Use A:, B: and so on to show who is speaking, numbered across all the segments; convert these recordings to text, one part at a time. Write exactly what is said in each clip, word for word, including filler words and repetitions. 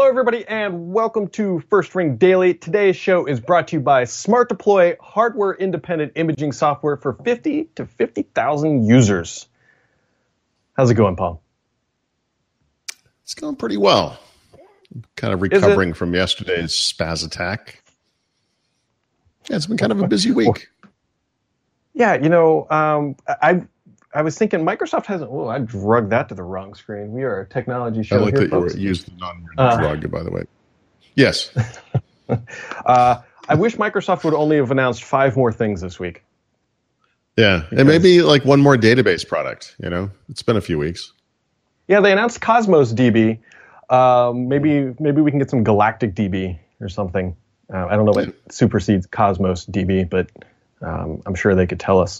A: Hello, everybody, and welcome to First Ring Daily. Today's show is brought to you by Smart Deploy, hardware-independent imaging software for fifty to fifty thousand users. How's it going, Paul?
B: It's going pretty well. I'm kind of recovering from yesterday's spaz attack. Yeah, it's been kind of a busy week.
A: Yeah, you know, um, I I was thinking Microsoft hasn't. Oh, I drugged that to the wrong screen. We are a technology show.
B: I like
A: here,
B: that
A: folks.
B: you were, used the non-word
A: uh,
B: drug, by the way. Yes.
A: uh, I wish Microsoft would only have announced five more things this week.
B: Yeah, because, and maybe like one more database product. You know, it's been a few weeks.
A: Yeah, they announced Cosmos D B. Um, maybe maybe we can get some Galactic D B or something. Uh, I don't know what supersedes Cosmos D B, but um, I'm sure they could tell us.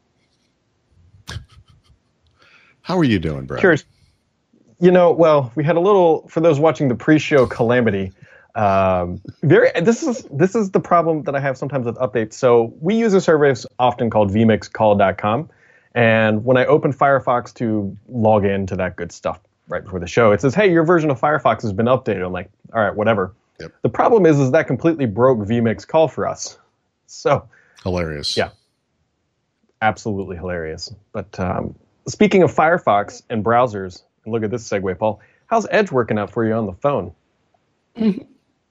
B: How are you doing, Brad?
A: Curious. You know, well, we had a little, for those watching the pre-show calamity, um, very. This is this is the problem that I have sometimes with updates. So we use a service often called v mix call dot com, and when I open Firefox to log into that good stuff right before the show, it says, hey, your version of Firefox has been updated. I'm like, all right, whatever.
B: Yep.
A: The problem is, is that completely broke vMix Call for us. So
B: hilarious.
A: Yeah, absolutely hilarious. But um, speaking of Firefox and browsers, and look at this segue, Paul. How's Edge working out for you on the phone?
B: Mm-hmm.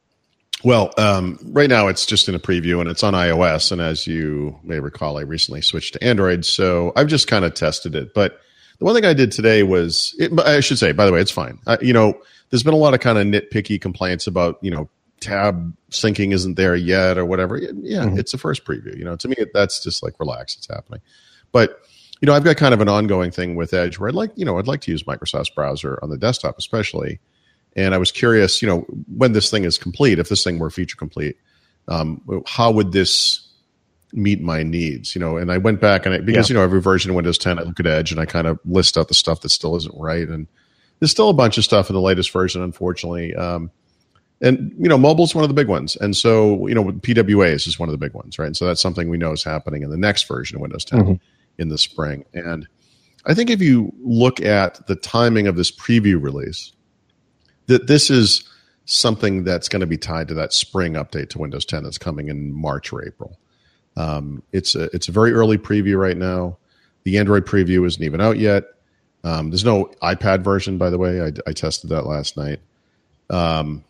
B: Well, um, right now it's just in a preview and it's on iOS. And as you may recall, I recently switched to Android, so I've just kind of tested it. But the one thing I did today was, it, I should say, by the way, it's fine. Uh, you know, there's been a lot of kind of nitpicky complaints about, you know, tab syncing isn't there yet or whatever. Yeah, mm-hmm. It's the first preview. You know, to me, that's just like, relax, it's happening. But, you know, I've got kind of an ongoing thing with Edge where I'd like, you know, I'd like to use Microsoft's browser on the desktop especially. And I was curious, you know, when this thing is complete, if this thing were feature complete, um, how would this meet my needs? You know, and I went back and I, because, yeah. you know, every version of Windows ten, I look at Edge and I kind of list out the stuff that still isn't right. And there's still a bunch of stuff in the latest version, unfortunately. Um, and, you know, mobile's one of the big ones. And so, you know, P W As is one of the big ones, right? And so that's something we know is happening in the next version of Windows ten mm-hmm. in the spring. And I think if you look at the timing of this preview release, that this is something that's going to be tied to that spring update to Windows ten that's coming in March or April. Um, it's a it's a very early preview right now. The Android preview isn't even out yet. Um, there's no iPad version, by the way. I, I tested that last night. Um,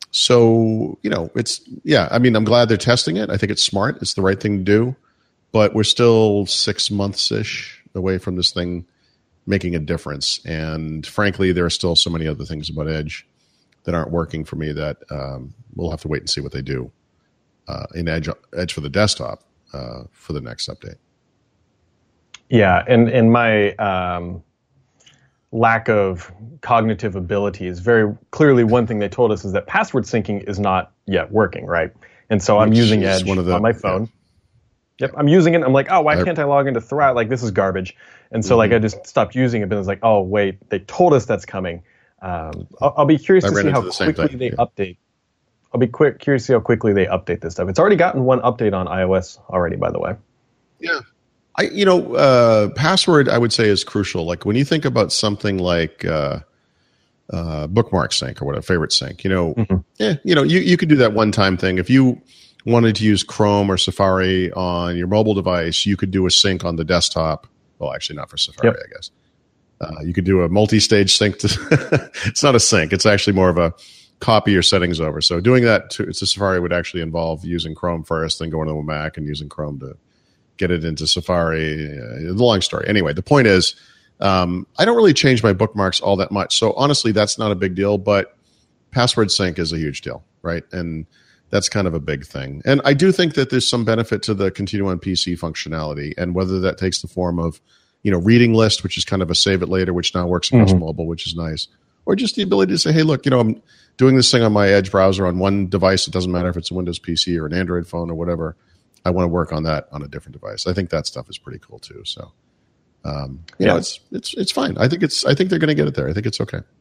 B: so you know, it's yeah. I mean, I'm glad they're testing it. I think it's smart. It's the right thing to do. But we're still six months ish away from this thing making a difference. And frankly, there are still so many other things about Edge that aren't working for me that um, we'll have to wait and see what they do uh, in Edge Edge for the desktop uh, for the next update.
A: Yeah, and, and my um, lack of cognitive ability is very clearly one thing they told us is that password syncing is not yet working, right? And so I'm Which using Edge one of the, on my phone. Yeah. Yep, I'm using it. I'm like, oh, why can't I log into Thrive? Like, this is garbage. And so, mm-hmm. like, I just stopped using it. But it's like, oh, wait, they told us that's coming. Um, I'll, I'll be curious I to see how quickly they yeah. update. I'll be quick curious to see how quickly they update this stuff. It's already gotten one update on iOS already, by the way.
B: Yeah, I you know, uh, password I would say is crucial. Like when you think about something like uh, uh, bookmark sync or whatever, favorite sync. You know, mm-hmm. yeah, you know, you you could do that one time thing if you wanted to use Chrome or Safari on your mobile device, you could do a sync on the desktop. Well, actually not for Safari, yep. I guess. Uh, you could do a multi-stage sync. To it's not a sync. It's actually more of a copy your settings over. So doing that to, to Safari would actually involve using Chrome first, then going to a Mac and using Chrome to get it into Safari. Uh, the long story. Anyway, the point is, um, I don't really change my bookmarks all that much. So honestly, that's not a big deal, but password sync is a huge deal, right? And that's kind of a big thing. And I do think that there's some benefit to the continue on P C functionality, and whether that takes the form of, you know, reading list, which is kind of a save it later, which now works across mm-hmm. mobile, which is nice. Or just the ability to say, hey, look, you know, I'm doing this thing on my Edge browser on one device. It doesn't matter if it's a Windows P C or an Android phone or whatever. I want to work on that on a different device. I think that stuff is pretty cool too. So, um, you yeah. know, it's, it's, it's fine. I think it's, I think they're going to get it there. I think it's okay.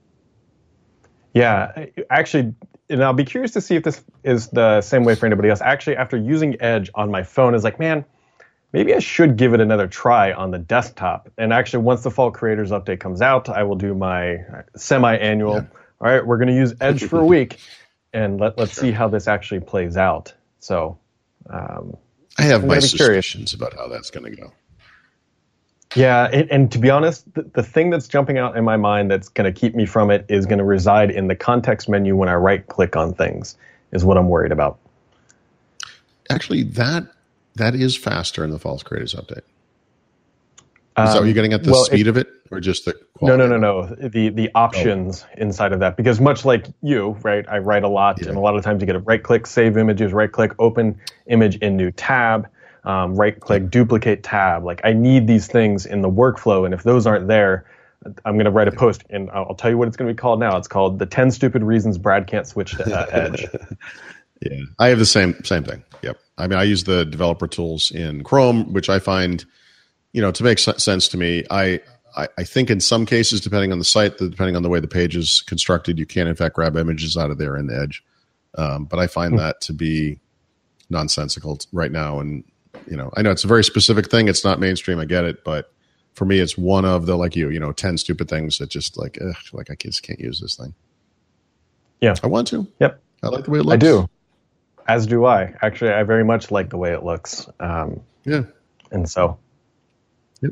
A: Yeah, actually, and I'll be curious to see if this is the same way for anybody else. Actually, after using Edge on my phone, is like, man, maybe I should give it another try on the desktop. And actually, once the Fall Creators Update comes out, I will do my semi-annual yeah. all right, we're going to use Edge for a week, and let let's sure. see how this actually plays out. So, um,
B: I have I'm my suspicions about how that's going to go.
A: Yeah, and, and to be honest, the, the thing that's jumping out in my mind that's going to keep me from it is going to reside in the context menu when I right-click on things, is what I'm worried about.
B: Actually, that that is faster in the False Creators update. Is um, that what you're getting at, the well, speed it, of it, or just the quality?
A: No, no, no, no. The the options oh. inside of that, because much like you, right, I write a lot, yeah. and a lot of times you get a right-click, save images, right-click, open image in new tab. Um, right-click, duplicate tab. Like, I need these things in the workflow, and if those aren't there, I'm going to write a post, and I'll tell you what it's going to be called now. It's called The ten Stupid Reasons Brad Can't Switch to uh, Edge.
B: Yeah, I have the same same thing. Yep. I mean, I use the developer tools in Chrome, which I find, you know, to make sense to me. I, I, I think in some cases, depending on the site, depending on the way the page is constructed, you can, in fact, grab images out of there in Edge. Um, but I find mm-hmm. that to be nonsensical right now, and you know, I know it's a very specific thing. It's not mainstream. I get it. But for me, it's one of the, like you, you know, ten stupid things that just like, ugh, like I just can't use this thing.
A: Yeah.
B: I want to.
A: Yep.
B: I like the way it looks.
A: I do. As do I. Actually, I very much like the way it looks. Um,
B: yeah.
A: And so.
B: Yep.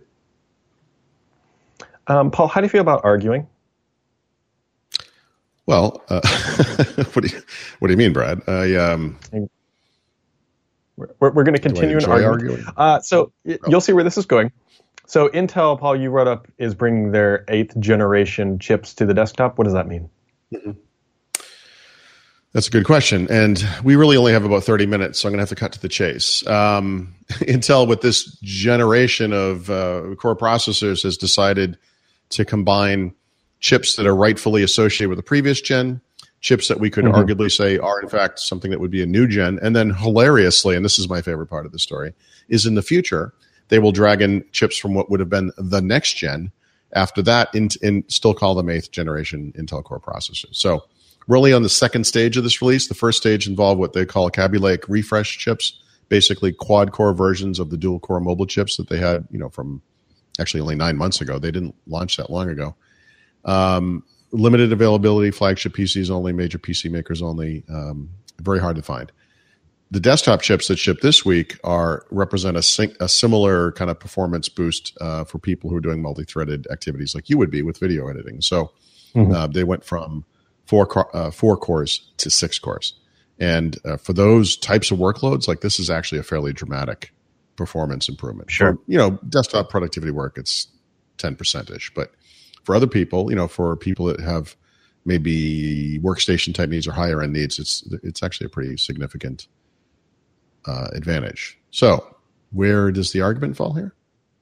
A: Um, Paul, how do you feel about arguing?
B: Well, uh, what do you, what do you mean, Brad? I, um,
A: We're, we're going to continue an argument. Uh, so oh. you'll see where this is going. So Intel, Paul, you wrote up, is bringing their eighth generation chips to the desktop. What does that mean?
B: Mm-hmm. That's a good question. And we really only have about thirty minutes, so I'm going to have to cut to the chase. Um, Intel, with this generation of uh, core processors, has decided to combine chips that are rightfully associated with the previous gen, chips that we could mm-hmm. arguably say are, in fact, something that would be a new gen. And then hilariously, and this is my favorite part of the story, is in the future, they will drag in chips from what would have been the next gen after that and in, in, still call them eighth generation Intel Core processors. So really on the second stage of this release, the first stage involved what they call Kaby Lake refresh chips, basically quad core versions of the dual core mobile chips that they had, you know, from actually only nine months ago. They didn't launch that long ago. Um, Limited availability, flagship P Cs only, major P C makers only, um, very hard to find. The desktop chips that ship this week are represent a, sync, a similar kind of performance boost uh, for people who are doing multi-threaded activities like you would be with video editing. So mm-hmm. uh, they went from four uh, four cores to six cores. And uh, for those types of workloads, like this is actually a fairly dramatic performance improvement.
A: Sure.
B: For, you know, desktop productivity work, it's ten percent-ish, but for other people, you know, for people that have maybe workstation type needs or higher end needs, it's it's actually a pretty significant uh, advantage. So, where does the argument fall here?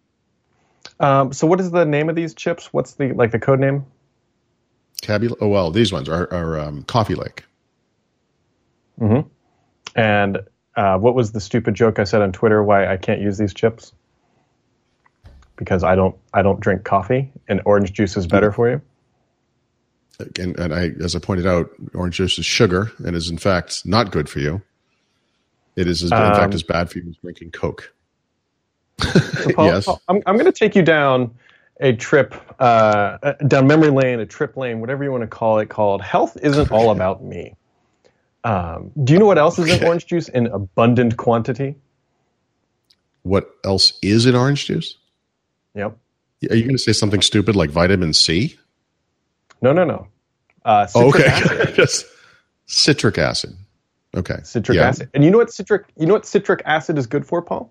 A: Um, so, what is the name of these chips? What's the like the code name?
B: Kaby. Oh well, these ones are are um, Coffee Lake.
A: Mm-hmm. And uh, what was the stupid joke I said on Twitter? Why I can't use these chips? Because I don't, I don't drink coffee, and orange juice is better for you.
B: And, and I, as I pointed out, orange juice is sugar and is in fact not good for you. It is, in um, fact, as bad for you as drinking Coke.
A: Paul,
B: yes,
A: Paul, I'm, I'm going to take you down a trip, uh, down memory lane, a trip lane, whatever you want to call it. Called "Health Isn't All About Me." Um, do you know what else is in orange juice in abundant quantity?
B: What else is in orange juice?
A: Yep.
B: Are you going to say something stupid like vitamin C?
A: No, no, no. Uh,
B: citric okay. acid. Just citric acid. Okay.
A: Citric
B: yeah.
A: acid. And you know what citric? You know what citric acid is good for, Paul?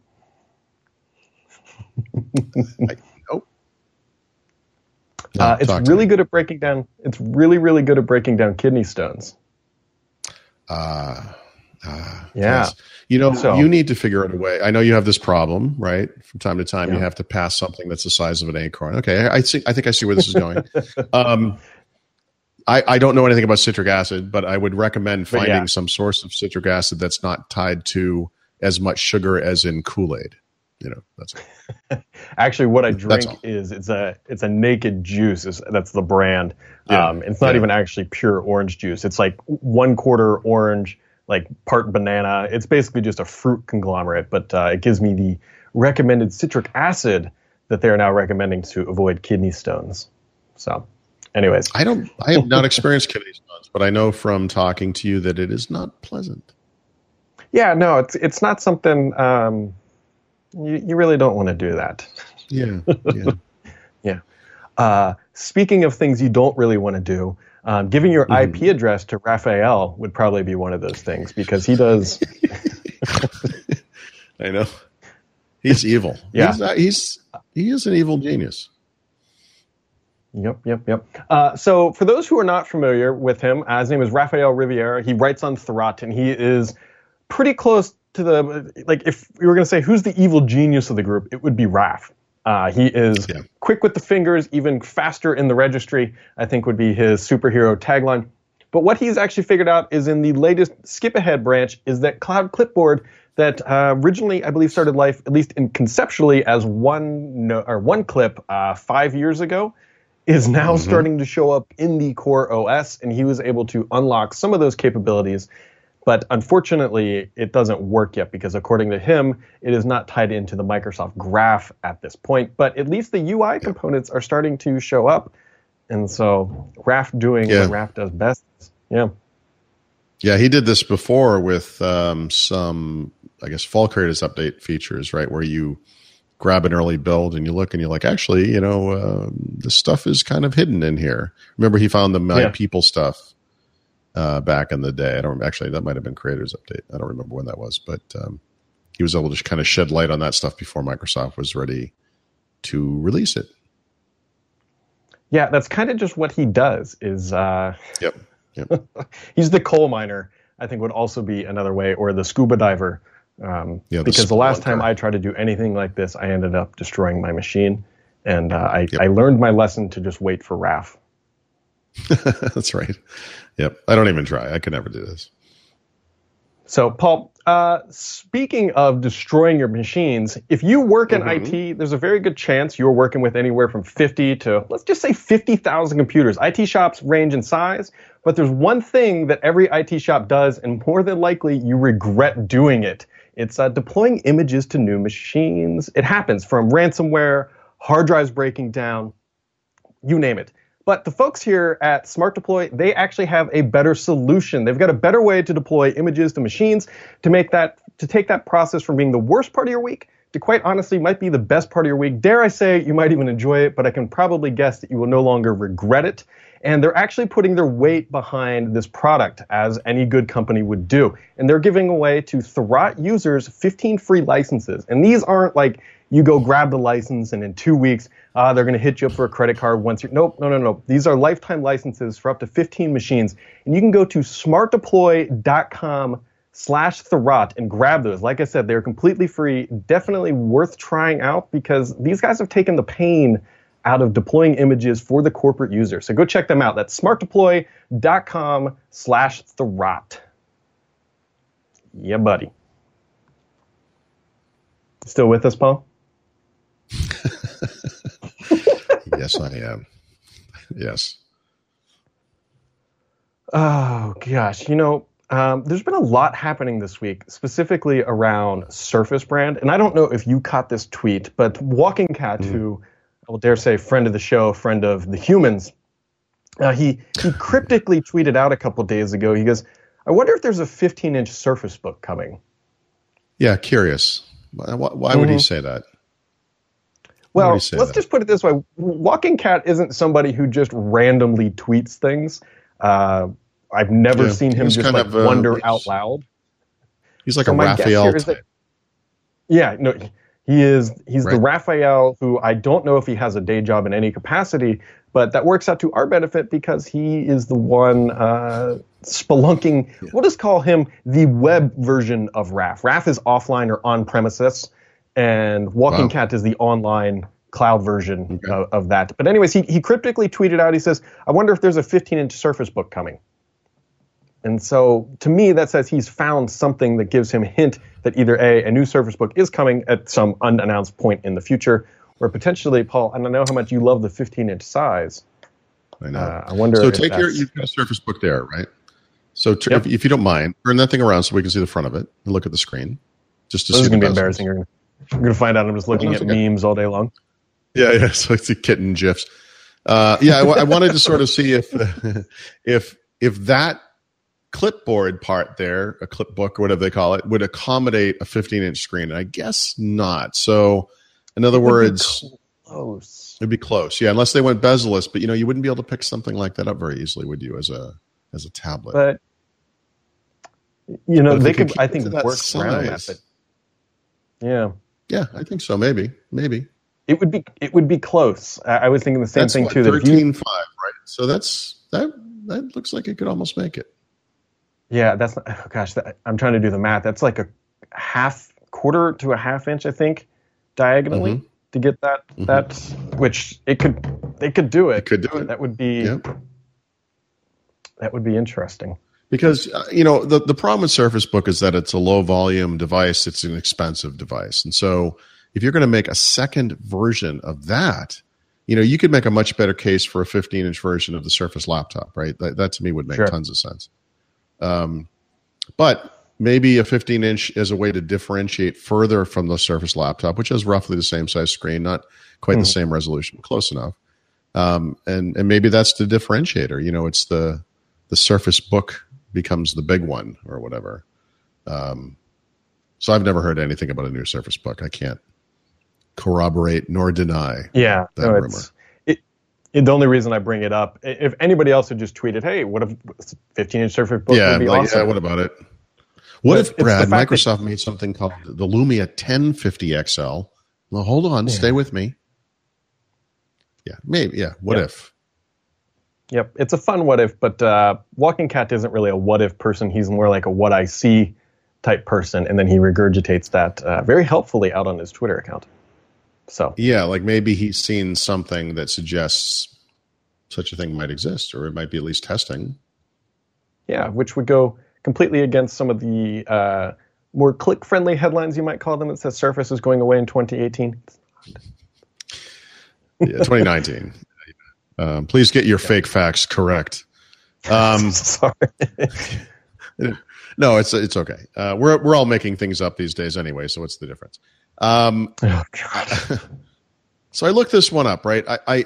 B: I, nope.
A: No, uh, it's really good at breaking down. It's really, really good at breaking down kidney stones.
B: Uh, uh
A: yeah.
B: Yes. You know, so, you need to figure out a way. I know you have this problem, right? From time to time, yeah. you have to pass something that's the size of an acorn. Okay, I see. I think I see where this is going. um, I, I don't know anything about citric acid, but I would recommend finding yeah. some source of citric acid that's not tied to as much sugar as in Kool-Aid. You know, that's it.
A: Actually, what I drink is it's a it's a Naked Juice. Is, that's the brand. Yeah. Um, it's not yeah. even actually pure orange juice. It's like one quarter orange, like part banana. It's basically just a fruit conglomerate, but uh, it gives me the recommended citric acid that they're now recommending to avoid kidney stones. So anyways,
B: I don't. I have not experienced kidney stones, but I know from talking to you that it is not pleasant.
A: Yeah, no, it's it's not something um, you you really don't want to do that.
B: Yeah, yeah,
A: yeah. Uh, speaking of things you don't really want to do, um, giving your mm-hmm. I P address to Raphael would probably be one of those things because he does.
B: I know. He's evil.
A: Yeah,
B: he's, uh, he's he is an evil genius.
A: Yep, yep, yep. Uh, so for those who are not familiar with him, uh, his name is Raphael Riviere. He writes on Thurrott, and he is pretty close to the, like, if we were going to say who's the evil genius of the group, it would be Raph. Uh, he is yeah. quick with the fingers, even faster in the registry, I think would be his superhero tagline. But what he's actually figured out is in the latest Skip Ahead branch is that Cloud Clipboard that uh, originally, I believe, started life, at least in conceptually, as one no, or one clip uh, five years ago, is now mm-hmm. starting to show up in the Core O S, and he was able to unlock some of those capabilities. But unfortunately, it doesn't work yet because according to him, it is not tied into the Microsoft Graph at this point. But at least the U I components are starting to show up. And so Raph doing
B: yeah.
A: what Raph does best. Yeah.
B: Yeah, he did this before with um, some, I guess, Fall Creators Update features, right, where you grab an early build and you look and you're like, actually, you know, uh, this stuff is kind of hidden in here. Remember, he found the My yeah. People stuff uh, back in the day. I don't actually, that might have been Creators Update. I don't remember when that was, but um, he was able to kind of shed light on that stuff before Microsoft was ready to release it.
A: Yeah, that's kind of just what he does. Is uh,
B: yep, yep.
A: He's the coal miner. I think would also be another way, or the scuba diver. Um, yeah, the because the last time I tried to do anything like this, I ended up destroying my machine, and uh, I, yep. I learned my lesson to just wait for Raph.
B: That's right. Yep, I don't even try. I could never do this.
A: So, Paul, uh, speaking of destroying your machines, if you work in mm-hmm. I T, there's a very good chance you're working with anywhere from fifty to, let's just say fifty thousand computers. I T shops range in size, but there's one thing that every I T shop does, and more than likely you regret doing it. It's uh, deploying images to new machines. It happens from ransomware, hard drives breaking down, you name it. But the folks here at Smart Deploy, they actually have a better solution. They've got a better way to deploy images to machines to make that, to take that process from being the worst part of your week to quite honestly might be the best part of your week. Dare I say you might even enjoy it, but I can probably guess that you will no longer regret it. And they're actually putting their weight behind this product, as any good company would do. And they're giving away to Thurrott users fifteen free licenses. And these aren't like you go grab the license and in two weeks, uh, they're going to hit you up for a credit card once you're, nope, no, no, no. These are lifetime licenses for up to fifteen machines. And you can go to smartdeploy.com slash Thurrott and grab those. Like I said, they're completely free, definitely worth trying out because these guys have taken the pain out of deploying images for the corporate user. So go check them out. That's smartdeploy.com slash Thurrott. Yeah, buddy. Still with us, Paul?
B: Yes, I am. Yes.
A: Oh, gosh. You know, um, there's been a lot happening this week, specifically around Surface Brand. And I don't know if you caught this tweet, but Walking Cat, mm. who I will dare say friend of the show, friend of the humans, uh, he, he cryptically tweeted out a couple days ago. He goes, I wonder if there's a fifteen-inch Surface Book coming.
B: Yeah, curious. Why, why mm-hmm. would he say that?
A: Well, let's that? just put it this way. Walking Cat isn't somebody who just randomly tweets things. Uh, I've never yeah, seen him just like of, uh, wonder out loud.
B: He's like so a Raphael type.
A: That, yeah, no, he is. He's right. the Raphael who I don't know if he has a day job in any capacity, but that works out to our benefit because he is the one uh, spelunking. Yeah. We'll just call him the web version of Raph. Raph is offline or on premises, and Walking wow. Cat is the online cloud version okay. of, of that. But anyways, he, he cryptically tweeted out, he says, I wonder if there's a fifteen-inch Surface Book coming. And so to me, that says he's found something that gives him a hint that either A, a new Surface Book is coming at some unannounced point in the future, or potentially, Paul, I don't know how much you love the fifteen-inch size.
B: I know.
A: Uh, I wonder
B: so
A: if
B: take your, you've got a Surface Book there, right? So t- yep. if, if you don't mind, turn that thing around so we can see the front of it and look at the screen. Just to
A: this
B: see
A: is going to be embarrassing. You're going to find out I'm just looking
B: oh,
A: at
B: okay.
A: memes all day long.
B: Yeah, yeah. So it's the kitten GIFs. Uh, yeah, I, I wanted to sort of see if if if that clipboard part there, a clipbook or whatever they call it, would accommodate a fifteen inch screen. And I guess not. So, in other
A: it would
B: words,
A: be close.
B: It'd be close, yeah, unless they went bezel-less. But you know, you wouldn't be able to pick something like that up very easily, would you, as a as a tablet?
A: But you know,
B: but
A: they
B: could
A: could, I think, work
B: size,
A: around that. But yeah,
B: yeah, I think so. Maybe, maybe
A: it would be it would be close. I, I was thinking the same
B: that's
A: thing
B: what,
A: too.
B: thirteen five, right? So that's that. That looks like it could almost make it.
A: Yeah, that's not, oh gosh. That, I'm trying to do the math. That's like a half quarter to a half inch, I think, diagonally. Mm-hmm. To get that, mm-hmm. that which it could, they could do it.
B: It could do it.
A: That would be, yep. that would be interesting.
B: Because uh, you know the the problem with Surface Book is that it's a low volume device. It's an expensive device, and so if you're going to make a second version of that, you know you could make a much better case for a fifteen inch version of the Surface laptop, right? That, that to me would make sure. tons of sense. Um, but. Maybe a fifteen inch is a way to differentiate further from the Surface laptop, which has roughly the same size screen, not quite mm. the same resolution, close enough. Um, and, and maybe that's the differentiator. You know, it's the the Surface Book becomes the big one or whatever. Um, so I've never heard anything about a new Surface Book. I can't corroborate nor deny
A: yeah,
B: that
A: no,
B: rumor.
A: It's, it, it, the only reason I bring it up, if anybody else had just tweeted, hey, what if fifteen inch Surface Book
B: yeah,
A: would be
B: like,
A: awesome?
B: Yeah, what about it? What
A: but
B: if, Brad, Microsoft
A: that,
B: made something called the Lumia ten fifty X L? Well, hold on. Yeah. Stay with me. Yeah, maybe. Yeah, what
A: yep.
B: if?
A: Yep, it's a fun what if, but uh, Walking Cat isn't really a what if person. He's more like a what I see type person, and then he regurgitates that uh, very helpfully out on his Twitter account. So
B: yeah, like maybe he's seen something that suggests such a thing might exist, or it might be at least testing.
A: Yeah, which would go completely against some of the uh, more click-friendly headlines, you might call them, that says Surface is going away in twenty eighteen.
B: Yeah, twenty nineteen. Um, please get your yeah. fake facts correct. Um,
A: Sorry.
B: No, it's it's okay. Uh, we're we're all making things up these days anyway, so what's the difference? Um,
A: oh, God.
B: So I looked this one up, right? I, I,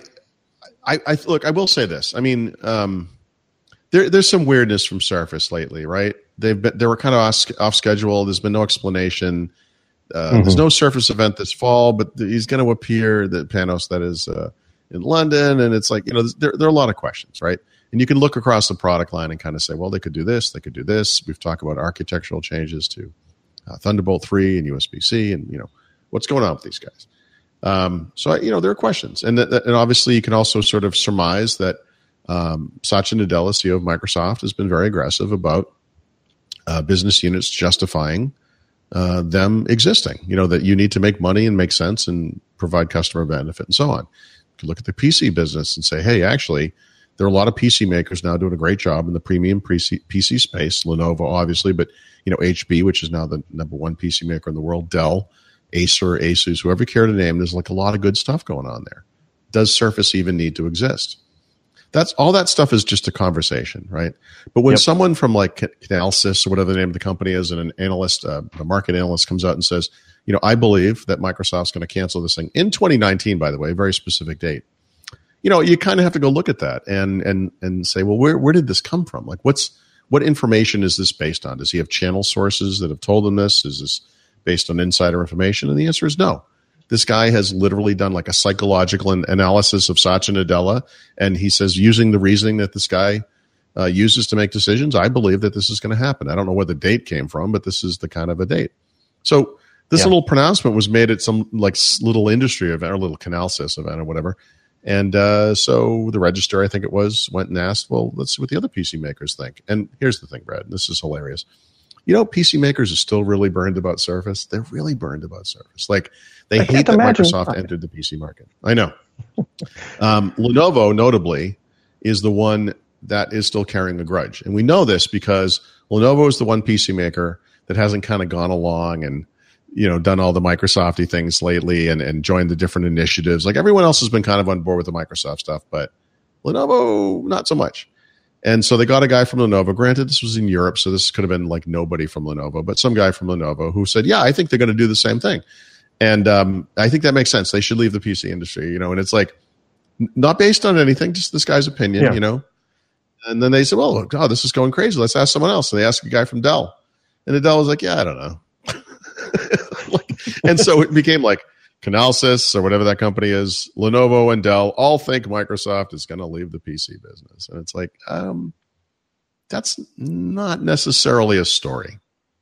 B: I, I look. I will say this. I mean, um, there there's some weirdness from Surface lately, right? They've been they were kind of off, off schedule. There's been no explanation. Uh, mm-hmm. There's no Surface event this fall, but he's going to appear. The Panos that is uh, in London, and it's like you know there there are a lot of questions, right? And you can look across the product line and kind of say, well, they could do this, they could do this. We've talked about architectural changes to uh, Thunderbolt three and U S B C, and you know what's going on with these guys. Um, so you know there are questions, and th- and obviously you can also sort of surmise that um, Satya Nadella, C E O of Microsoft, has been very aggressive about uh, business units justifying uh, them existing. You know that you need to make money and make sense and provide customer benefit and so on. You can look at the P C business and say, hey, actually. There are a lot of P C makers now doing a great job in the premium P C, P C space. Lenovo, obviously, but you know H P, which is now the number one P C maker in the world. Dell, Acer, Asus, whoever you care to name. There's like a lot of good stuff going on there. Does Surface even need to exist? That's all. That stuff is just a conversation, right? But when yep. someone from like Canalsys or whatever the name of the company is, and an analyst, uh, a market analyst, comes out and says, you know, I believe that Microsoft's going to cancel this thing in twenty nineteen. By the way, a very specific date. You know, you kind of have to go look at that and and and say, well, where where did this come from? Like, what's what information is this based on? Does he have channel sources that have told him this? Is this based on insider information? And the answer is no. This guy has literally done like a psychological an- analysis of Satya Nadella, and he says, using the reasoning that this guy uh, uses to make decisions, I believe that this is going to happen. I don't know where the date came from, but this is the kind of a date. So this yeah. little pronouncement was made at some like little industry event or little Canalsys event or whatever. And uh, so the Register, I think it was, went and asked, well, let's see what the other P C makers think. And here's the thing, Brad, this is hilarious. You know, P C makers are still really burned about Surface. They're really burned about Surface. Like, they I hate that Microsoft why. entered the P C market. I know. um, Lenovo, notably, is the one that is still carrying a grudge. And we know this because Lenovo is the one P C maker that hasn't kind of gone along and you know, done all the Microsoft-y things lately and, and joined the different initiatives. Like everyone else has been kind of on board with the Microsoft stuff, but Lenovo, not so much. And so they got a guy from Lenovo. Granted, this was in Europe, so this could have been like nobody from Lenovo, but some guy from Lenovo who said, yeah, I think they're going to do the same thing. And um, I think that makes sense. They should leave the P C industry, you know, and it's like, not based on anything, just this guy's opinion,
A: yeah.
B: you know. And then they said, well, God, this is going crazy. Let's ask someone else. And they asked a guy from Dell. And Adele was like, yeah, I don't know. like, and so it became like Canalsys or whatever that company is, Lenovo and Dell all think Microsoft is going to leave the P C business. And it's like, um, that's not necessarily a story.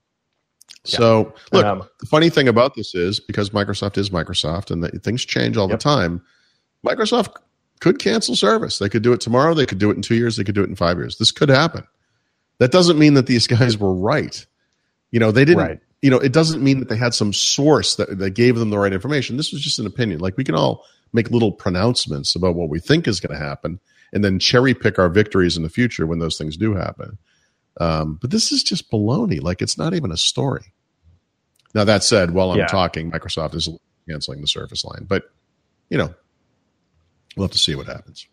B: Yeah. So look, um, the funny thing about this is because Microsoft is Microsoft and the, things change all yep. the time, Microsoft could cancel service. They could do it tomorrow. They could do it in two years. They could do it in five years. This could happen. That doesn't mean that these guys were right. You know, they didn't, right. you know, it doesn't mean that they had some source that, that gave them the right information. This was just an opinion. Like we can all make little pronouncements about what we think is going to happen and then cherry pick our victories in the future when those things do happen. Um, but this is just baloney. Like it's not even a story. Now that said, while I'm yeah. talking, Microsoft is canceling the Surface line, but you know, we'll have to see what happens.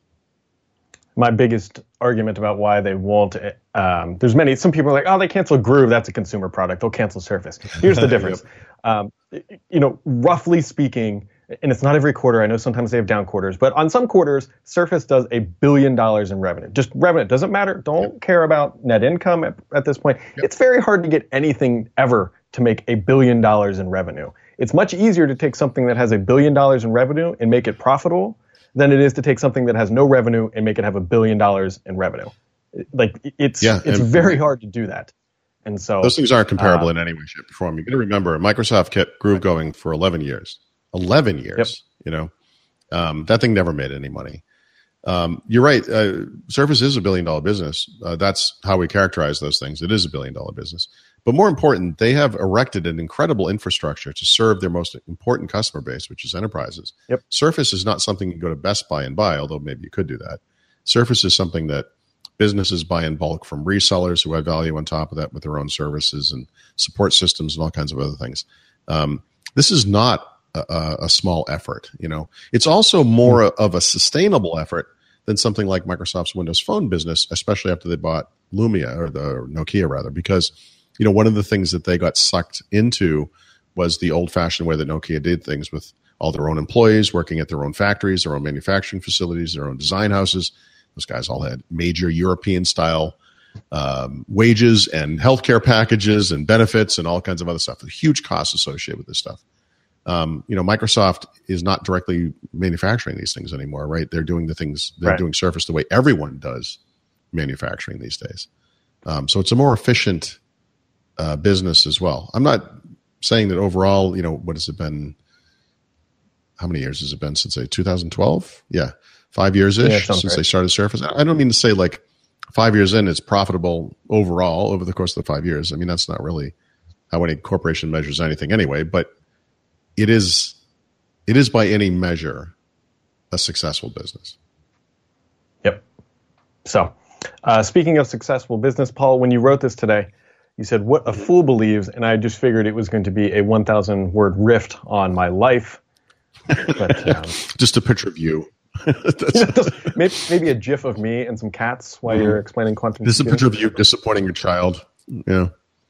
A: My biggest argument about why they won't, um, there's many, some people are like, oh, they canceled Groove. That's a consumer product. They'll cancel Surface. Here's the difference. yep. um, you know, roughly speaking, and it's not every quarter. I know sometimes they have down quarters, but on some quarters, Surface does a billion dollars in revenue. Just revenue. It doesn't matter. Don't yep. care about net income at, at this point. Yep. It's very hard to get anything ever to make a billion dollars in revenue. It's much easier to take something that has a billion dollars in revenue and make it profitable than it is to take something that has no revenue and make it have a billion dollars in revenue. Like it's yeah, it's very hard to do that. And so
B: those things aren't comparable uh, in any way, shape, or form. You got to remember, Microsoft kept Groove right. going for eleven years. eleven years, yep. you know, um, that thing never made any money. Um, you're right. Uh, Surface is a billion dollar business. Uh, that's how we characterize those things. It is a billion dollar business. But more important, they have erected an incredible infrastructure to serve their most important customer base, which is enterprises.
A: Yep.
B: Surface is not something you go to Best Buy and buy, although maybe you could do that. Surface is something that businesses buy in bulk from resellers who have value on top of that with their own services and support systems and all kinds of other things. Um, this is not a, a small effort. You know, it's also more mm-hmm. of a sustainable effort than something like Microsoft's Windows Phone business, especially after they bought Lumia or the or Nokia rather, because you know, one of the things that they got sucked into was the old-fashioned way that Nokia did things with all their own employees working at their own factories, their own manufacturing facilities, their own design houses. Those guys all had major European-style um, wages and healthcare packages and benefits and all kinds of other stuff. There's huge costs associated with this stuff. Um, you know, Microsoft is not directly manufacturing these things anymore, right? They're doing the things, they're right. doing Surface the way everyone does manufacturing these days. Um, so it's a more efficient Uh, business as well. I'm not saying that overall, you know, what has it been? How many years has it been since, say, two thousand twelve? Yeah, five years-ish yeah, since right. they started Surface. I don't mean to say like five years in, it's profitable overall over the course of the five years. I mean, that's not really how any corporation measures anything anyway, but it is, it is by any measure a successful business.
A: Yep. So uh, speaking of successful business, Paul, when you wrote this today, you said, what a fool believes, and I just figured it was going to be a one thousand word riff on my life. But, um,
B: just a picture of you.
A: maybe, maybe a gif of me and some cats while mm. you're explaining quantum
B: This
A: computing.
B: is a picture of you disappointing your child. Yeah.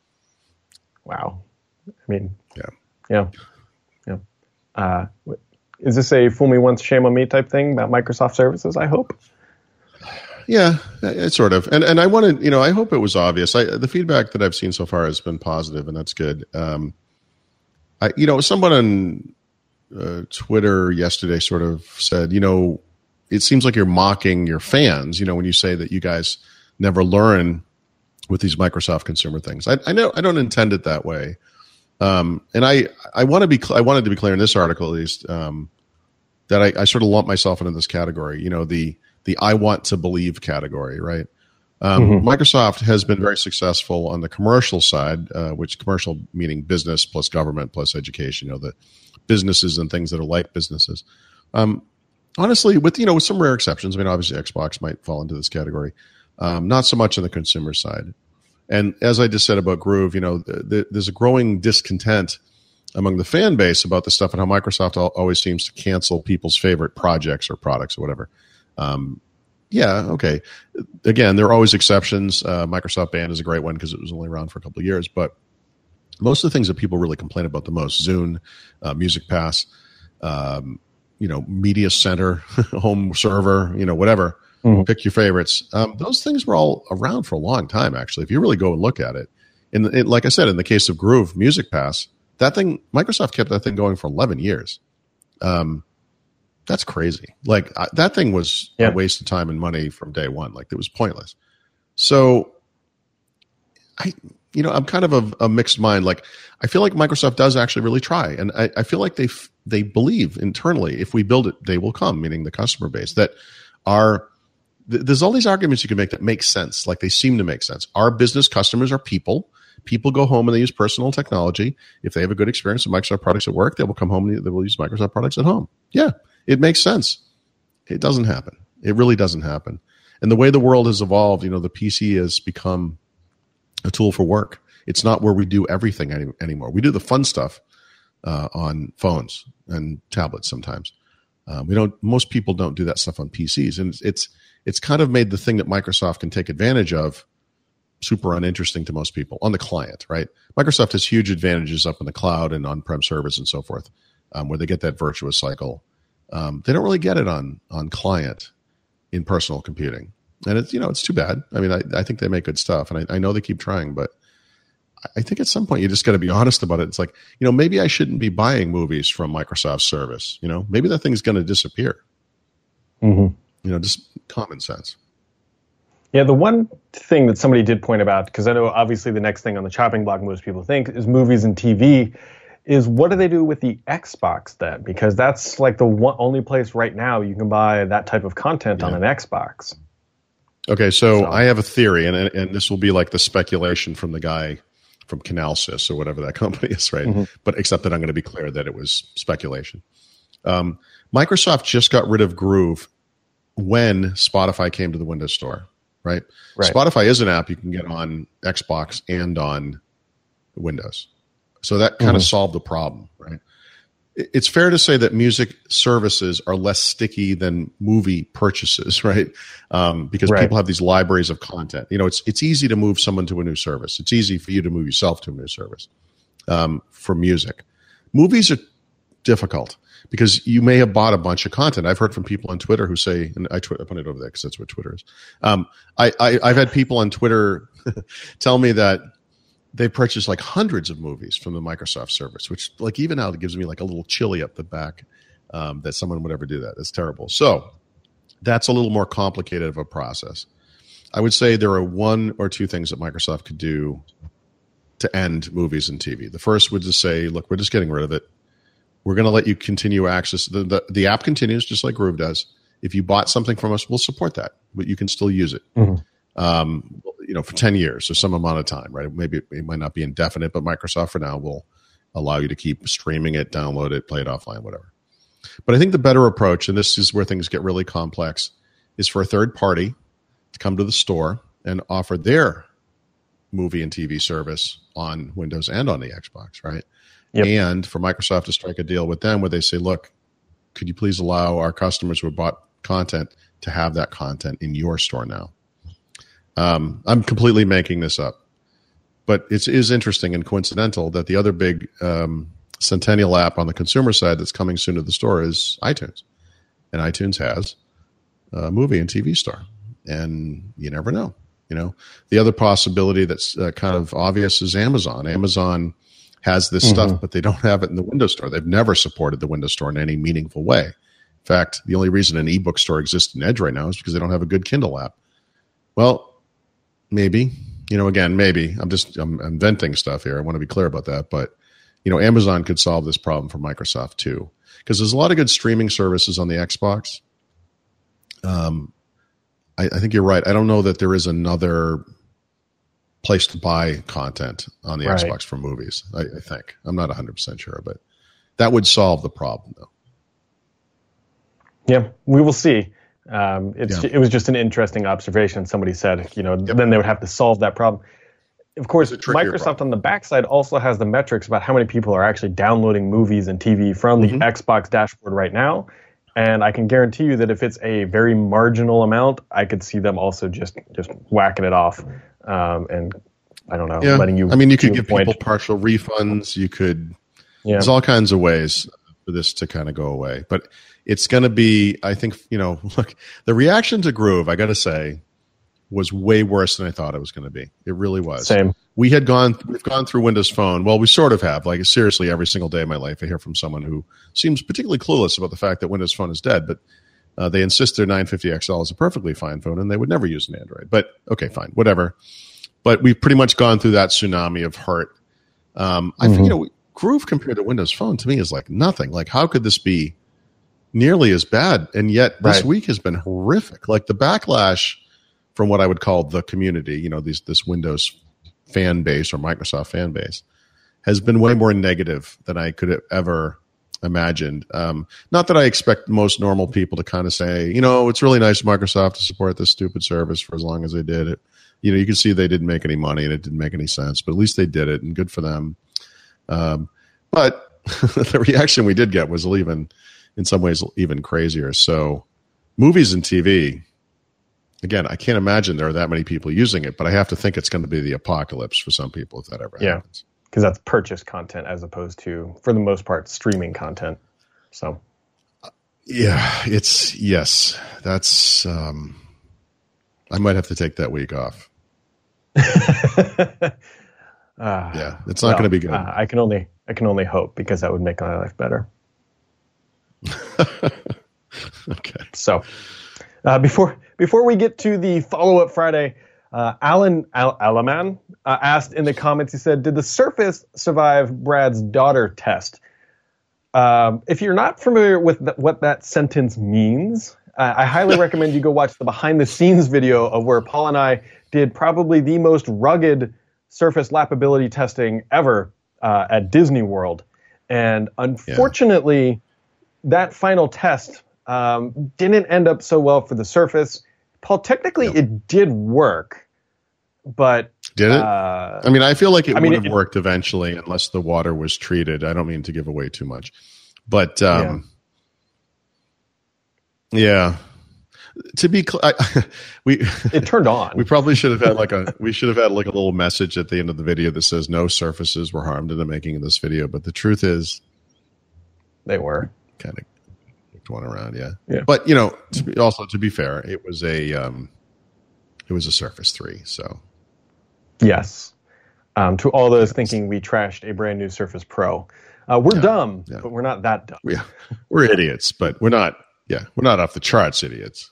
A: Wow. I mean,
B: yeah.
A: Yeah. yeah. Uh, is this a fool me once, shame on me type thing about Microsoft services, I hope?
B: Yeah, it's sort of, and and I wanted, you know, I hope it was obvious. I, the feedback that I've seen so far has been positive, and that's good. Um, I, you know, someone on uh, Twitter yesterday sort of said, you know, it seems like you're mocking your fans. You know, when you say that you guys never learn with these Microsoft consumer things. I, I know I don't intend it that way, um, and I I want to be cl- I wanted to be clear in this article at least um, that I, I sort of lump myself into this category. You know, the the I want to believe category, right? Um, mm-hmm. Microsoft has been very successful on the commercial side, uh, which commercial meaning business plus government plus education, you know, the businesses and things that are like businesses. Um, honestly, with, you know, with some rare exceptions, I mean, obviously Xbox might fall into this category, um, not so much on the consumer side. And as I just said about Groove, you know, th- th- there's a growing discontent among the fan base about the stuff and how Microsoft al- always seems to cancel people's favorite projects or products or whatever. Um, yeah, okay. Again, there are always exceptions. Uh, Microsoft Band is a great one because it was only around for a couple of years. But most of the things that people really complain about the most, Zune, uh, Music Pass, um, you know, media center, home server, you know, whatever. Mm-hmm. Pick your favorites. Um, those things were all around for a long time, actually. If you really go and look at it, in the, it, like I said, in the case of Groove Music Pass, that thing, Microsoft kept that thing going for eleven years. Um, that's crazy. Like I, that thing was yeah. a waste of time and money from day one. Like it was pointless. So, I, you know, I'm kind of a, a mixed mind. Like I feel like Microsoft does actually really try, and I, I feel like they f- they believe internally if we build it, they will come. Meaning the customer base that are. There's all these arguments you can make that make sense. Like they seem to make sense. Our business customers are people. People go home and they use personal technology. If they have a good experience with Microsoft products at work, they will come home and they will use Microsoft products at home. Yeah, it makes sense. It doesn't happen. It really doesn't happen. And the way the world has evolved, you know, the P C has become a tool for work. It's not where we do everything any, anymore. We do the fun stuff uh, on phones and tablets sometimes. Uh, we don't. Most people don't do that stuff on P Cs, and it's, it's it's kind of made the thing that Microsoft can take advantage of super uninteresting to most people on the client, right? Microsoft has huge advantages up in the cloud and on-prem servers and so forth, um, where they get that virtuous cycle. Um, they don't really get it on on client in personal computing, and it's you know it's too bad. I mean, I, I think they make good stuff, and I, I know they keep trying, but I think at some point you just got to be honest about it. It's like, you know, maybe I shouldn't be buying movies from Microsoft's service. You know, maybe that thing's going to disappear.
A: Mm-hmm.
B: You know, just common sense.
A: Yeah, the one thing that somebody did point about, because I know obviously the next thing on the chopping block most people think is movies and T V, is what do they do with the Xbox then? Because that's like the one, only place right now you can buy that type of content yeah. on an Xbox.
B: Okay, so, so I have a theory, and and this will be like the speculation from the guy from Canalsys or whatever that company is, right? Mm-hmm. But except that I'm going to be clear that it was speculation. Um, Microsoft just got rid of Groove when Spotify came to the Windows Store, right? right? Spotify is an app you can get on Xbox and on Windows. So that kind mm-hmm. of solved the problem, right? It's fair to say that music services are less sticky than movie purchases, right? Um, because right. people have these libraries of content. You know, it's it's easy to move someone to a new service. It's easy for you to move yourself to a new service um, for music. Movies are difficult because you may have bought a bunch of content. I've heard from people on Twitter who say, and I, tw- I put it over there because that's what Twitter is. Um, I, I, I've had people on Twitter tell me that they purchased like hundreds of movies from the Microsoft service, which like even now it gives me like a little chilly up the back um, that someone would ever do that. That's terrible. So that's a little more complicated of a process. I would say there are one or two things that Microsoft could do to end movies and T V. The first would just say, look, we're just getting rid of it. We're going to let you continue access. The, the, the app continues just like Groove does. If you bought something from us, we'll support that, but you can still use it. Mm-hmm. Um, you know, for ten years or some amount of time, right? Maybe it, it might not be indefinite, but Microsoft for now will allow you to keep streaming it, download it, play it offline, whatever. But I think the better approach, and this is where things get really complex, is for a third party to come to the store and offer their movie and T V service on Windows and on the Xbox, right? Yep. And for Microsoft to strike a deal with them where they say, look, could you please allow our customers who have bought content to have that content in your store now? Um, I'm completely making this up, but it is interesting and coincidental that the other big um, Centennial app on the consumer side that's coming soon to the store is iTunes. And iTunes has a movie and T V store. And you never know. You know, the other possibility that's uh, kind of obvious is Amazon. Amazon has this mm-hmm. stuff, but they don't have it in the Windows Store. They've never supported the Windows Store in any meaningful way. In fact, the only reason an ebook store exists in Edge right now is because they don't have a good Kindle app. Well, maybe, you know, again, maybe I'm just, I'm inventing stuff here. I want to be clear about that. But, you know, Amazon could solve this problem for Microsoft too, because there's a lot of good streaming services on the Xbox. Um, I, I think you're right. I don't know that there is another place to buy content on the right. Xbox for movies. I, I think I'm not one hundred percent sure, but that would solve the problem though.
A: Yeah, we will see. Um, it's, yeah. It was just an interesting observation. Somebody said, you know, yep. then they would have to solve that problem. Of course, Microsoft problem. on the backside also has the metrics about how many people are actually downloading movies and T V from mm-hmm. the Xbox dashboard right now. And I can guarantee you that if it's a very marginal amount, I could see them also just, just whacking it off. Um, and I don't know,
B: yeah.
A: letting you.
B: I mean, you could give point. people partial refunds. You could, yeah. there's all kinds of ways for this to kind of go away. But it's going to be, I think, you know, look, the reaction to Groove, I got to say, was way worse than I thought it was going to be. It really was.
A: Same.
B: We had gone, we've gone through Windows Phone. Well, we sort of have. Like, seriously, every single day of my life, I hear from someone who seems particularly clueless about the fact that Windows Phone is dead, but uh, they insist their nine fifty X L is a perfectly fine phone, and they would never use an Android. But, okay, fine, whatever. But we've pretty much gone through that tsunami of hurt. Um, I mm-hmm. think, you know, Groove compared to Windows Phone to me is like nothing. Like, how could this be nearly as bad? And yet this right. week has been horrific. Like, the backlash from what I would call the community, you know, these this Windows fan base or Microsoft fan base, has been way more negative than I could have ever imagined. Um, not that I expect most normal people to kind of say, you know, it's really nice of Microsoft to support this stupid service for as long as they did it. You know, you can see they didn't make any money and it didn't make any sense, but at least they did it, and good for them. Um, but the reaction we did get was even, in some ways, even crazier. So movies and T V, again, I can't imagine there are that many people using it, but I have to think it's going to be the apocalypse for some people if that ever
A: yeah,
B: happens.
A: Because that's purchase content as opposed to, for the most part, streaming content. So,
B: yeah, it's, yes, that's, um, I might have to take that week off.
A: uh,
B: yeah, it's not well, going to be good.
A: Uh, I can only, I can only hope, because that would make my life better.
B: Okay.
A: So, uh, before before we get to the follow-up Friday, uh, Alan Al- Alaman uh, asked in the comments, he said, did the Surface survive Brad's daughter test? Um, if you're not familiar with th- what that sentence means, uh, I highly recommend you go watch the behind-the-scenes video of where Paul and I did probably the most rugged Surface lappability testing ever uh, at Disney World. And unfortunately, yeah. that final test um, didn't end up so well for the Surface. Paul, technically yep. it did work, but...
B: Did it?
A: Uh,
B: I mean, I feel like it
A: I
B: would
A: mean,
B: have
A: it,
B: worked eventually unless the water was treated. I don't mean to give away too much. But, um, yeah. yeah. To be clear, I, we
A: it turned on.
B: We probably should have had like a we should have had like a little message at the end of the video that says no surfaces were harmed in the making of this video. But the truth is,
A: they were
B: kind of kicked one around, yeah.
A: yeah.
B: But you know, to be, also to be fair, it was a um, it was a Surface three, so
A: yes. Um, to all those yes. thinking we trashed a brand new Surface Pro, uh, we're yeah, dumb, yeah. but we're not that dumb.
B: Yeah, we're idiots, but we're not. Yeah, we're not off the charts, idiots.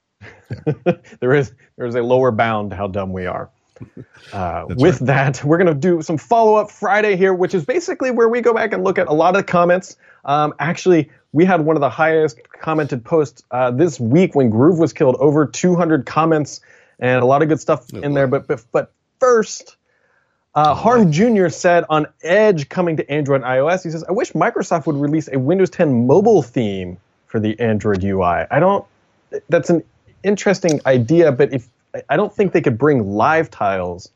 A: Yeah. there is there is a lower bound to how dumb we are. Uh, with right. that, we're going to do some follow-up Friday here, which is basically where we go back and look at a lot of the comments. Um, actually, we had one of the highest commented posts uh, this week when Groove was killed, over two hundred comments, and a lot of good stuff oh, in there. But, but, but first, uh, Harm Junior said on Edge coming to Android and iOS, he says, I wish Microsoft would release a Windows ten mobile theme for the Android U I. I don't, that's an interesting idea, but if I don't think they could bring live tiles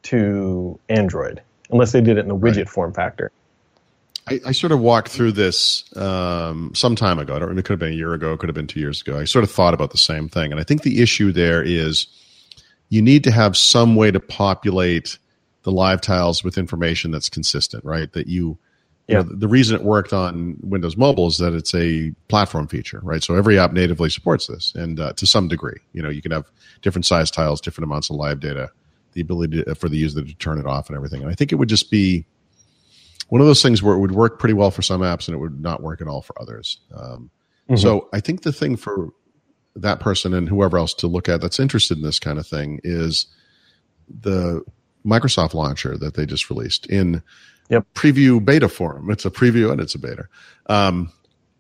A: to Android unless they did it in a widget right. form factor.
B: I, I sort of walked through this um, some time ago. I don't remember, it could have been a year ago, it could have been two years ago. I sort of thought about the same thing. And I think the issue there is you need to have some way to populate the live tiles with information that's consistent, right? That you, you yeah. know, the reason it worked on Windows Mobile is that it's a platform feature, right? So every app natively supports this, and uh, to some degree, you know, you can have different size tiles, different amounts of live data, the ability to, for the user to turn it off and everything. And I think it would just be one of those things where it would work pretty well for some apps and it would not work at all for others. Um, mm-hmm. So I think the thing for that person and whoever else to look at that's interested in this kind of thing is the Microsoft launcher that they just released in Yep. preview beta form. It's a preview and it's a beta. Um,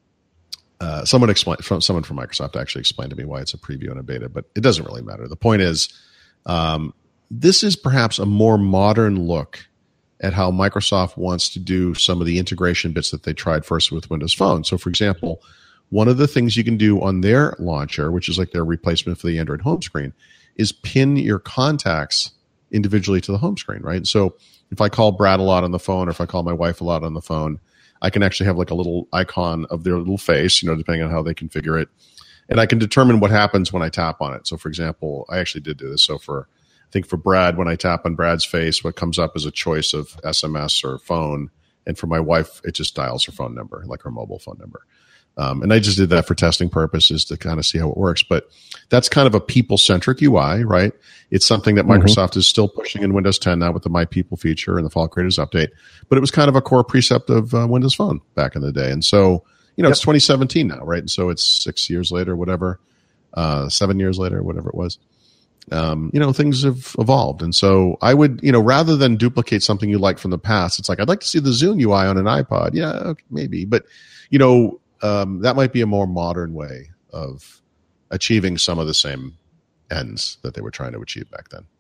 B: uh, someone explained, from someone from Microsoft actually explained to me why it's a preview and a beta, but it doesn't really matter. The point is, um, this is perhaps a more modern look at how Microsoft wants to do some of the integration bits that they tried first with Windows Phone. So, for example, one of the things you can do on their launcher, which is like their replacement for the Android home screen, is pin your contacts individually to the home screen, right? So if I call Brad a lot on the phone, or if I call my wife a lot on the phone, I can actually have like a little icon of their little face, you know, depending on how they configure it. And I can determine what happens when I tap on it. So, for example, I actually did do this. So for, I think for Brad, when I tap on Brad's face, what comes up is a choice of S M S or phone. And for my wife, it just dials her phone number, like her mobile phone number. Um, and I just did that for testing purposes to kind of see how it works. But that's kind of a people-centric U I, right? It's something that Microsoft mm-hmm. is still pushing in Windows ten now with the My People feature and the Fall Creators Update. But it was kind of a core precept of uh, Windows Phone back in the day. And so, you know, yep. it's twenty seventeen now, right? And so it's six years later, whatever, uh, seven years later, whatever it was. Um, you know, things have evolved. And so I would, you know, rather than duplicate something you liked from the past, it's like, I'd like to see the Zune U I on an iPod. Yeah, okay, maybe. But, you know, um, that might be a more modern way of achieving some of the same ends that they were trying to achieve back then.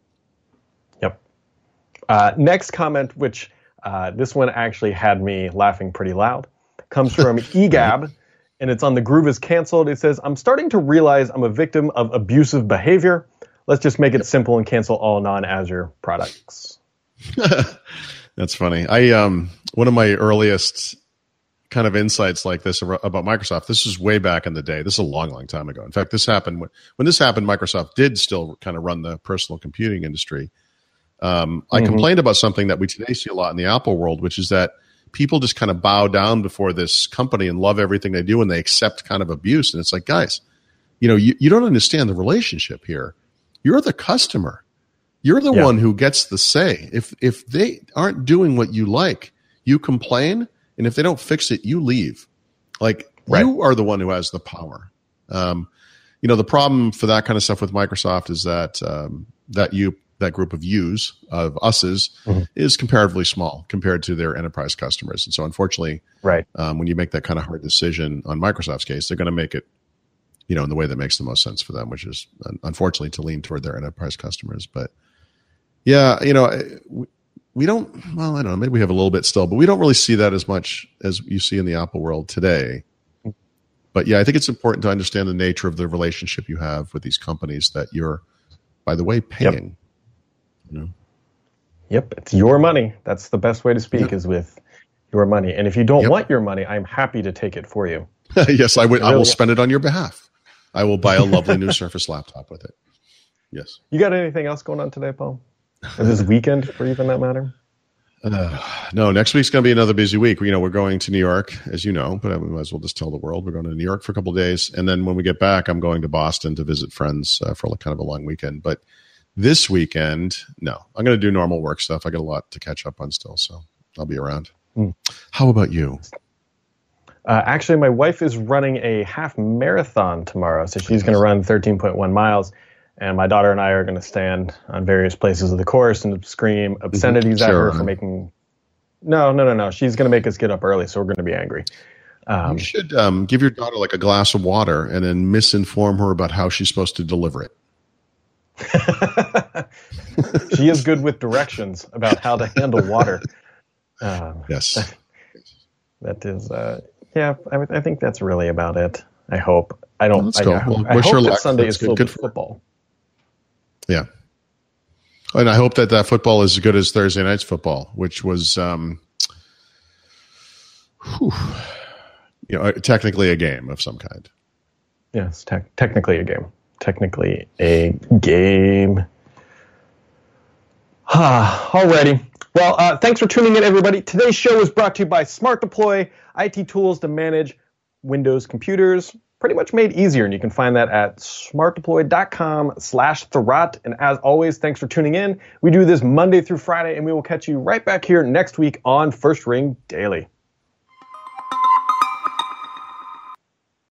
A: Yep. Uh, next comment, which uh, this one actually had me laughing pretty loud, comes from E Gab. And it's on the Groove is Canceled. It says, I'm starting to realize I'm a victim of abusive behavior. Let's just make it simple and cancel all non-Azure products.
B: That's funny. I um one of my earliest kind of insights like this about Microsoft, this is way back in the day. This is a long, long time ago. In fact, this happened when, when this happened, Microsoft did still kind of run the personal computing industry. Um, I mm-hmm. complained about something that we today see a lot in the Apple world, which is that people just kind of bow down before this company and love everything they do, and they accept kind of abuse. And it's like, guys, you know, you, you don't understand the relationship here. You're the customer. You're the yeah. one who gets the say. If if they aren't doing what you like, you complain, and if they don't fix it, you leave. Like, right. you are the one who has the power. Um, you know, the problem for that kind of stuff with Microsoft is that um, that you that group of yous, of us's, mm-hmm. is comparatively small compared to their enterprise customers. And so, unfortunately,
A: right.
B: um, when you make that kind of hard decision on Microsoft's case, they're going to make it, you know, in the way that makes the most sense for them, which is, unfortunately, to lean toward their enterprise customers. But, yeah, you know, we, we don't, well, I don't know, maybe we have a little bit still, but we don't really see that as much as you see in the Apple world today. But, yeah, I think it's important to understand the nature of the relationship you have with these companies that you're, by the way, paying.
A: Yep. You know? Yep, it's your money. That's the best way to speak yep. is with your money. And if you don't yep. want your money, I'm happy to take it for you.
B: Yes, I would. I will spend it on your behalf. I will buy a lovely new Surface laptop with it. Yes.
A: You got anything else going on today, Paul? Or this weekend, for even that matter?
B: Uh, no, next week's going to be another busy week. You know, we're going to New York, as you know, but I might as well just tell the world we're going to New York for a couple of days. And then when we get back, I'm going to Boston to visit friends uh, for kind of a long weekend. But this weekend, no, I'm going to do normal work stuff. I got a lot to catch up on still, so I'll be around. Mm. How about you?
A: Uh, actually, my wife is running a half marathon tomorrow, so she's going to run thirteen point one miles, and my daughter and I are going to stand on various places of the course and scream obscenities mm-hmm. at her for making... No, no, no, no. She's going to make us get up early, so we're going to be angry. Um,
B: you should um, give your daughter like a glass of water and then misinform her about how she's supposed to deliver it.
A: She is good with directions about how to handle water. Um,
B: yes.
A: That, that is, uh, yeah, I, I think that's really about it. I hope. I don't,
B: Let's
A: I,
B: go.
A: I,
B: Well,
A: I hope
B: sure
A: that Sunday
B: that's
A: is filled
B: good,
A: with
B: good
A: football.
B: Yeah. And I hope that that football is as good as Thursday night's football, which was, um, whew, you know, technically a game of some kind.
A: Yes, te- technically a game. Technically a game. Alrighty. Well, uh, thanks for tuning in, everybody. Today's show was brought to you by Smart Deploy, I T tools to manage Windows computers. Pretty much made easier, and you can find that at smartdeploy.com slash Thurrott. And as always, thanks for tuning in. We do this Monday through Friday, and we will catch you right back here next week on First Ring Daily.